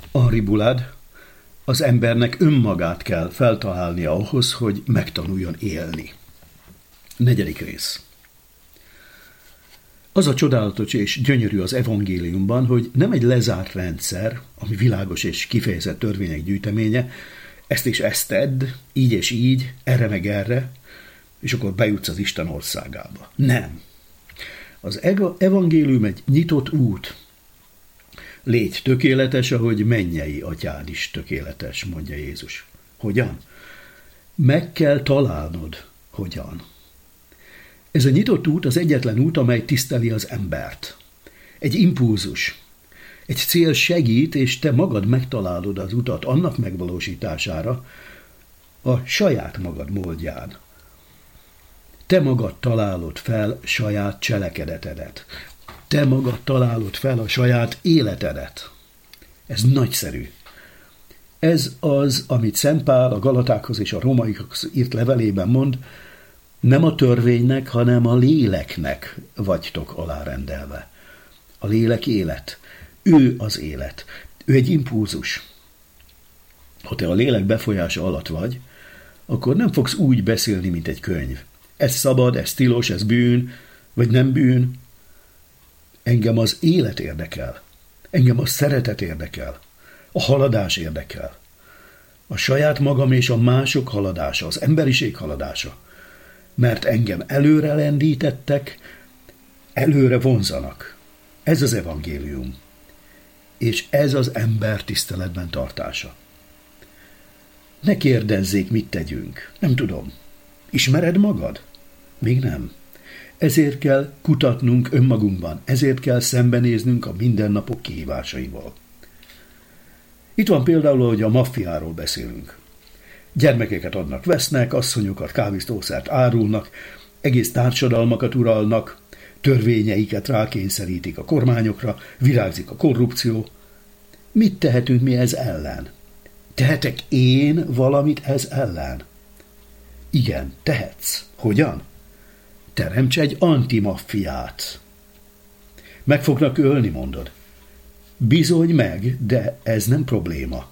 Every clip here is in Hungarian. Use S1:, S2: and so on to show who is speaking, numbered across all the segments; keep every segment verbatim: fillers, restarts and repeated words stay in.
S1: Henri Boulard: az embernek önmagát kell feltalálnia ahhoz, hogy megtanuljon élni. Negyedik rész. Az a csodálatos és gyönyörű az evangéliumban, hogy nem egy lezárt rendszer, ami világos és kifejezett törvények gyűjteménye, ezt és ezt tedd, így és így, erre meg erre, és akkor bejutsz az Isten országába. Nem. Az evangélium egy nyitott út. Légy tökéletes, ahogy mennyei atyád is tökéletes, mondja Jézus. Hogyan? Meg kell találnod, hogyan. Ez a nyitott út az egyetlen út, amely tiszteli az embert. Egy impulzus, egy cél segít, és te magad megtalálod az utat annak megvalósítására a saját magad módján. Te magad találod fel saját cselekedetedet. Te magad találod fel a saját életedet. Ez nagyszerű. Ez az, amit Szent Pál a Galatákhoz és a Rómaiakhoz írt levelében mond, nem a törvénynek, hanem a léleknek vagytok alárendelve. A lélek élet. Ő az élet. Ő egy impulzus. Ha te a lélek befolyása alatt vagy, akkor nem fogsz úgy beszélni, mint egy könyv. Ez szabad, ez tilos, ez bűn, vagy nem bűn. Engem az élet érdekel. Engem a szeretet érdekel. A haladás érdekel. A saját magam és a mások haladása, az emberiség haladása. Mert engem előre lendítettek, előre vonzanak. Ez az evangélium. És ez az ember tiszteletben tartása. Ne kérdezzék, mit tegyünk. Nem tudom. Ismered magad? Még nem. Ezért kell kutatnunk önmagunkban, ezért kell szembenéznünk a mindennapok kihívásaival. Itt van például, hogy a maffiáról beszélünk. Gyermekeket adnak, vesznek, asszonyokat, kábítószert árulnak, egész társadalmakat uralnak, törvényeiket rákényszerítik a kormányokra, virágzik a korrupció. Mit tehetünk mi ez ellen? Tehetek én valamit ez ellen? Igen, tehetsz. Hogyan? Teremts egy antimaffiát. Meg fognak ölni, mondod. Bizony meg, de ez nem probléma.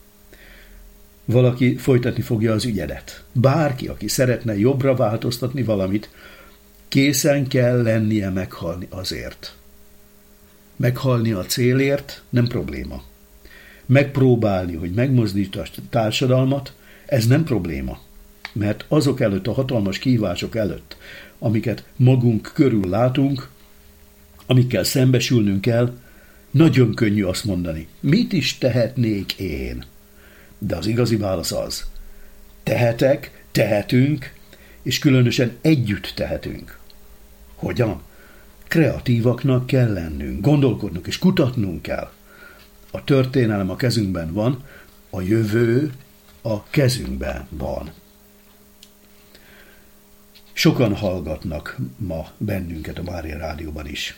S1: Valaki folytatni fogja az ügyedet. Bárki, aki szeretne jobbra változtatni valamit, készen kell lennie meghalni azért. Meghalni a célért nem probléma. Megpróbálni, hogy megmozdítsa a társadalmat, ez nem probléma. Mert azok előtt, a hatalmas kihívások előtt, amiket magunk körül látunk, amikkel szembesülnünk kell, nagyon könnyű azt mondani, mit is tehetnék én? De az igazi válasz az, tehetek, tehetünk, és különösen együtt tehetünk. Hogyan? Kreatívaknak kell lennünk, gondolkodnunk és kutatnunk kell. A történelem a kezünkben van, a jövő a kezünkben van. Sokan hallgatnak ma bennünket a Mária Rádióban is.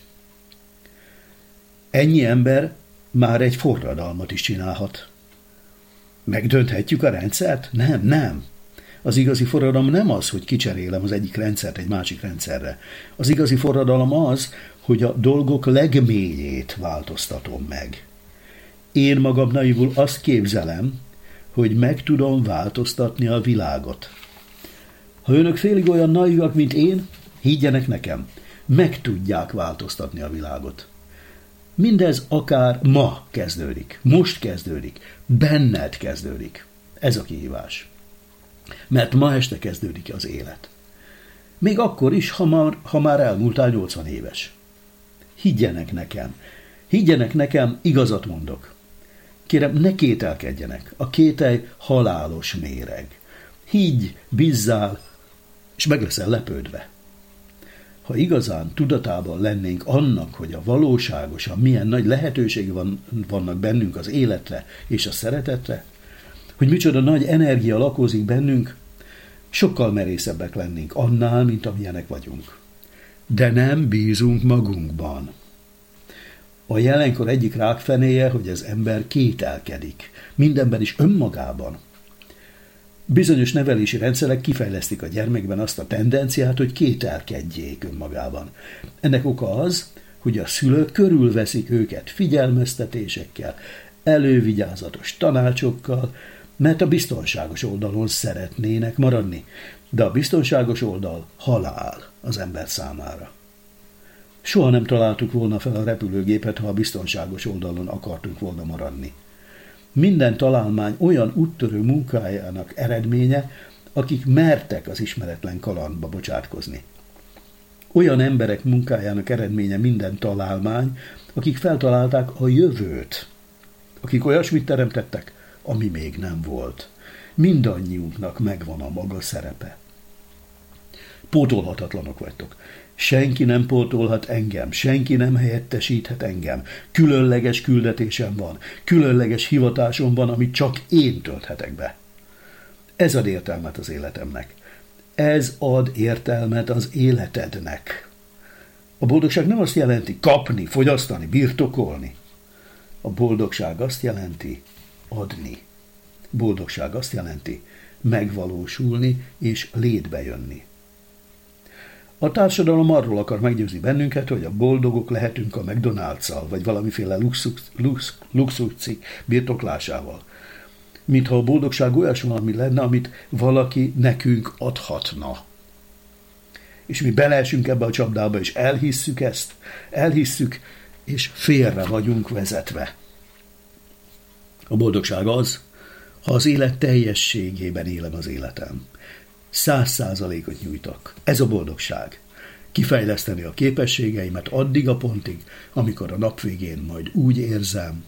S1: Ennyi ember már egy forradalmat is csinálhat. Megdönthetjük a rendszert? Nem, nem. Az igazi forradalom nem az, hogy kicserélem az egyik rendszert egy másik rendszerre. Az igazi forradalom az, hogy a dolgok legmélyét változtatom meg. Én magam naivul azt képzelem, hogy meg tudom változtatni a világot. Ha önök félig olyan naivak, mint én, higgyenek nekem, meg tudják változtatni a világot. Mindez akár ma kezdődik, most kezdődik, benned kezdődik. Ez a kihívás. Mert ma este kezdődik az élet. Még akkor is, ha már, ha már elmúltál nyolcvan éves. Higgyenek nekem, higgyenek nekem, igazat mondok. Kérem, ne kételkedjenek, a kételj halálos méreg. Higgy, bízzál, és meg leszel lepődve. Ha igazán tudatában lennénk annak, hogy a valóságosan milyen nagy lehetőség van, vannak bennünk az életre és a szeretetre, hogy micsoda nagy energia lakozik bennünk, sokkal merészebbek lennénk annál, mint amilyenek vagyunk. De nem bízunk magunkban. A jelenkor egyik rákfenéje, hogy az ember kételkedik, mindenben is önmagában. Bizonyos nevelési rendszerek kifejlesztik a gyermekben azt a tendenciát, hogy kételkedjék önmagában. Ennek oka az, hogy a szülők körülveszik őket figyelmeztetésekkel, elővigyázatos tanácsokkal, mert a biztonságos oldalon szeretnének maradni, de a biztonságos oldal halál az ember számára. Soha nem találtuk volna fel a repülőgépet, ha a biztonságos oldalon akartunk volna maradni. Minden találmány olyan úttörő munkájának eredménye, akik mertek az ismeretlen kalandba bocsátkozni. Olyan emberek munkájának eredménye minden találmány, akik feltalálták a jövőt, akik olyasmit teremtettek, ami még nem volt. Mindannyiunknak megvan a maga szerepe. Pótolhatatlanok vagytok. Senki nem pótolhat engem, senki nem helyettesíthet engem. Különleges küldetésem van, különleges hivatásom van, amit csak én tölthetek be. Ez ad értelmet az életemnek. Ez ad értelmet az életednek. A boldogság nem azt jelenti kapni, fogyasztani, birtokolni. A boldogság azt jelenti adni. Boldogság azt jelenti megvalósulni és létbe jönni. A társadalom arról akar meggyőzni bennünket, hogy a boldogok lehetünk a McDonald's-szal, vagy valamiféle luxus, lux, luxuscikk birtoklásával. Mintha a boldogság olyas valami lenne, amit valaki nekünk adhatna. És mi beleesünk ebbe a csapdába, és elhisszük ezt, elhisszük, és félre vagyunk vezetve. A boldogság az, ha az élet teljességében élem az életem. Száz százalékot nyújtok. Ez a boldogság. Kifejleszteni a képességeimet addig a pontig, amikor a nap végén majd úgy érzem.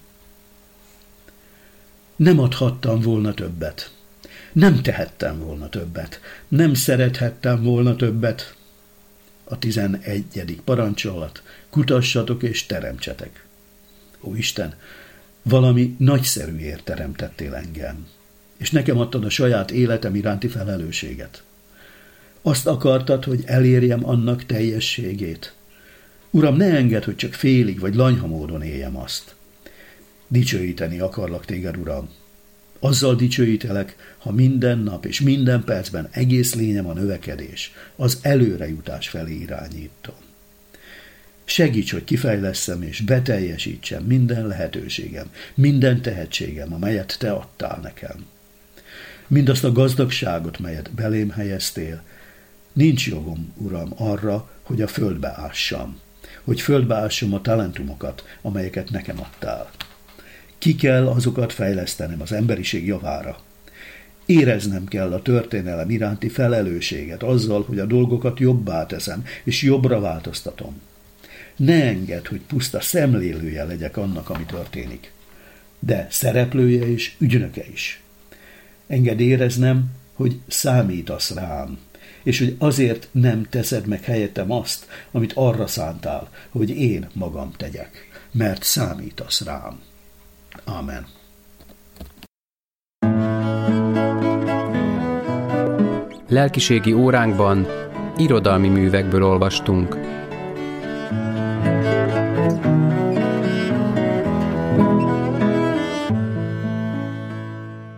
S1: Nem adhattam volna többet. Nem tehettem volna többet. Nem szerethettem volna többet. A tizenegyedik parancsolat. Kutassatok és teremtsetek. Ó Isten, valami nagyszerűért teremtettél engem, és nekem adtad a saját életem iránti felelősséget. Azt akartad, hogy elérjem annak teljességét. Uram, ne engedd, hogy csak félig vagy lanyha módon éljem azt. Dicsőíteni akarlak téged, Uram. Azzal dicsőítelek, ha minden nap és minden percben egész lényem a növekedés, az előrejutás felé irányítom. Segíts, hogy kifejlesszem és beteljesítsem minden lehetőségem, minden tehetségem, amelyet te adtál nekem. Mindazt a gazdagságot, melyet belém helyeztél, nincs jogom, Uram, arra, hogy a földbe ássam, hogy földbe ássam a talentumokat, amelyeket nekem adtál. Ki kell azokat fejlesztenem az emberiség javára. Éreznem kell a történelem iránti felelősséget azzal, hogy a dolgokat jobbá teszem, és jobbra változtatom. Ne engedd, hogy puszta szemlélője legyek annak, ami történik, de szereplője és ügynöke is. Engedd éreznem, hogy számítasz rám, és hogy azért nem teszed meg helyettem azt, amit arra szántál, hogy én magam tegyek, mert számítasz rám. Ámen.
S2: Lelkiségi óránkban irodalmi művekből olvastunk.